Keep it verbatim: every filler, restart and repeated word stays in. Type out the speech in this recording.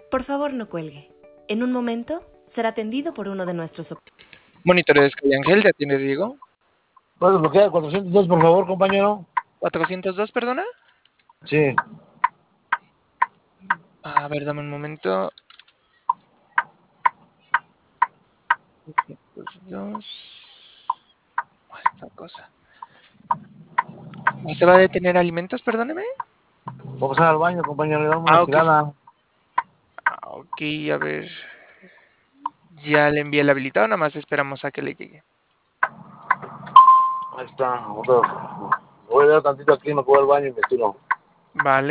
Por favor, no cuelgue. En un momento será atendido por uno de nuestros... op- Monitores Calle Ángel, ¿ya tiene Diego? ¿Puedes bloquear cuatrocientos dos, por favor, compañero? ¿cuatrocientos dos, perdona? Sí. A ver, dame un momento. cuatrocientos dos. Esta cosa. ¿Se va a detener alimentos, perdóneme? Voy a pasar al baño, compañero, le damos una Ah, ok. estirada. Ah, ok, a ver. Ya le envié el habilitado, nada más esperamos a que le llegue. Ahí está. Otro. Voy a dar tantito aquí, me puedo al baño y me estiro. Vale.